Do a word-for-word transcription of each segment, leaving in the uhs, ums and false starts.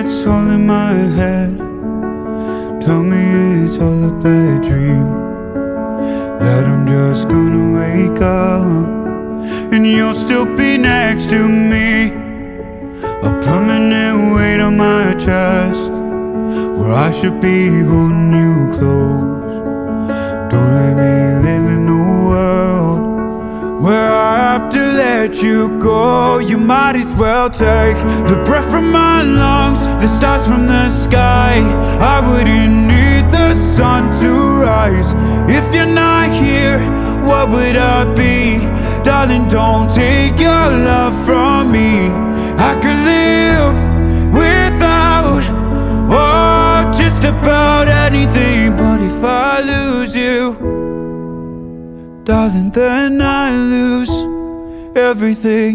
it's all in my head. Tell me it's all a bad dream, that I'm just gonna wake up and you'll still be next to me. A permanent weight on my chest, where I should be holding you close. Don't let me live in a world where I have to let you go. You might as well take the breath from my lungs, the stars from the sky. I wouldn't need the sun to rise if you're not here. What would I be? Darling, don't take your love from me. I could live without, oh, just about anything. But if I lose you, darling, then I lose everything.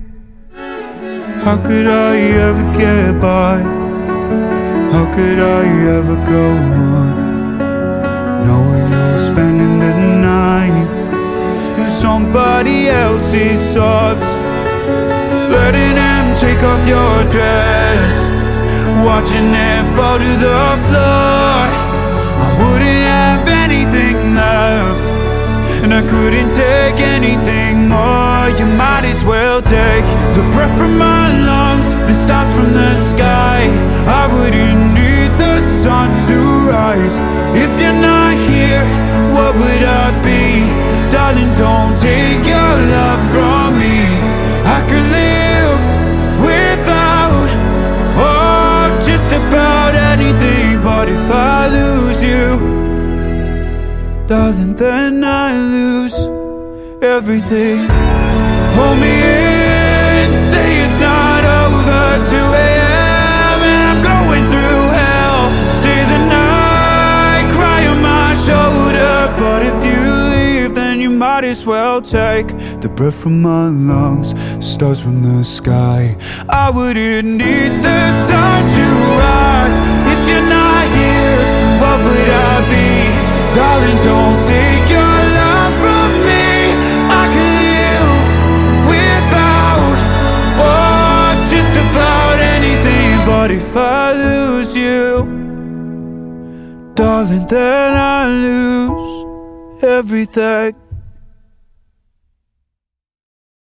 How could I ever get by? How could I ever go on, knowing you're spending the night in somebody else's thoughts, letting them take off your dress, watching it fall to the floor. I wouldn't have anything left, and I couldn't take anything more. You might as well take the breath from my lungs, the stars from the sky. I wouldn't need the sun to rise if you're not here. What would I be? Darling, don't take your love from me. I could live without, oh, just about anything. But if I lose you, darling, then I lose everything. Hold me in, say it's not over. Two a.m. and I'm going through hell. Stay the night, cry on my shoulder. But if you leave, then you might as well take the breath from my lungs, stars from the sky. I wouldn't need the sun to rise if you're not here. What would I be? Darling, don't take your love from me. I could live without, oh, just about anything. But if I lose you, darling, then I lose everything.